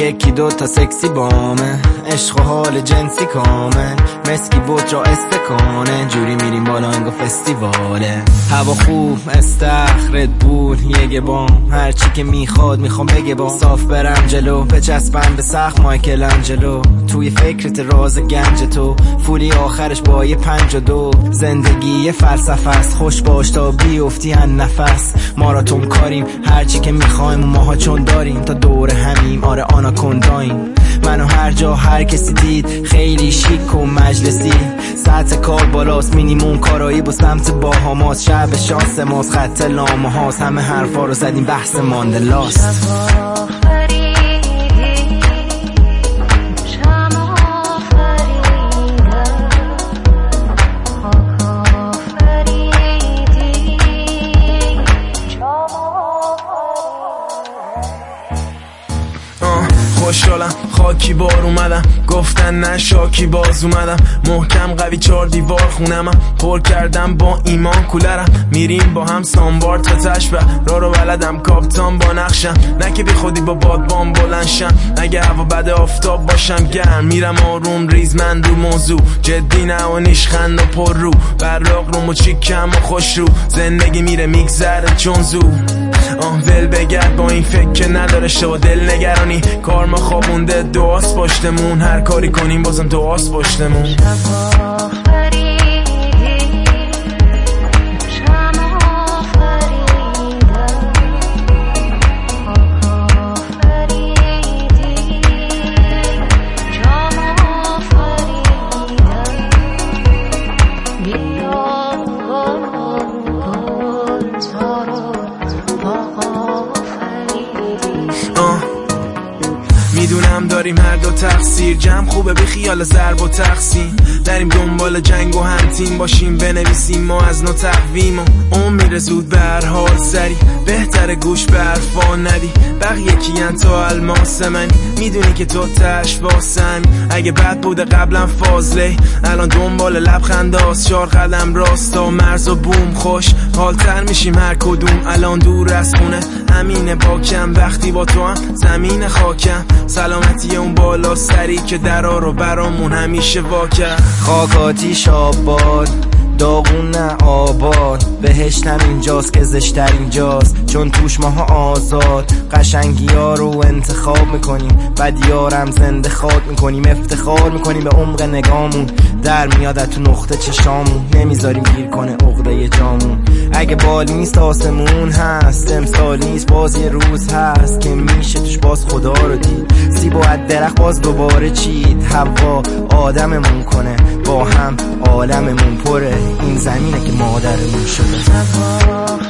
یکی دو تا سکسی بامه، عشق و حال جنسی کامل، مسکی بود جا استکانه، جوری میریم بالا انگا فستیواله. هوا خوب استخرت بود یه بام، هرچی که میخوام بگه بام. صاف برم جلو بچسبم به سخت مایکل انجلو، توی فکرت راز گنج تو، فولی آخرش با یه 5 و 2. زندگی یه فلسفه است، خوش باش تا بیفتی هن نفس. ماراتون کاریم هرچی که میخوایم و ماها چون داریم، تا دور همیم آره آناکونداییم. منو هر جا هر کسی دید خیلی شیک و مجلسی، سطح کار بالاست، مینیموم کارایی با سمت باهاماست. شب شانس ماست، خط لامه هاست، همه حرفا رو زدیم بحث ماندلاست. خوشحالم خاکی بار اومدم، گفتن نه شاکی باز اومدم. محکم قوی 4 دیوار خونمم، پر کردم با ایمان کولرم. میریم با هم سانبار تا تشبه، راه رو بلدم کاپتان با نقشم. نه که بی خودی با بادبان بلنشم، اگه هوا بد آفتاب باشم گرم. میرم آروم ریزمند رو موضوع، جدی نه و نیشخند و پر رو. براق روم و چیکم و خوش رو، زندگی میره میگذره چون زو. ول بگرد با این فکر که نداره شو دل نگرانی. کار ما خوابونده دعاست پشتمون، هر کاری کنیم بازم دعاست پشتمون. میدونم داریم هر دو تقصیر، جمع خوبه بی خیال ضرب و تقسیم. داریم دنبال جنگ و هم تیم باشیم، بنویسیم ما از نو تقویم. و اون میره زود به هر حال سری، بهتره گوش به حرفا ندی. بقیه کیان تو الماس منی، میدونی که تو تش باسمی. اگه بد بوده قبلا فاضله، الان دنبال لبخنداست. 4 قدم راستا مرز و بوم، خوش حالتر میشیم هر کدوم. الان دور از خونه امینه باکم، وقتی با تو هم زمین خاکم. سلامتی اون بالا سری که درا رو برامون همیشه واکر. خاکاتی شاباد داغون نه آباد، بهشتم اینجاست که زشتر اینجاست، چون توش ماها آزاد. قشنگی ها رو انتخاب میکنیم، بدیارم زنده خواد میکنیم. افتخار میکنیم به عمق نگامون، در میاد تو نقطه چشامون. نمیذاریم گیر کنه عقده جامون. اگه بال نیست آسمون هست، امسال نیست باز یه روز هست که میشه توش باز خدا رو دید. سیب و درخت باز دوباره چید، هوا آدممون کنه، با هم عالممون پره. این زمینه که مادرمون شده.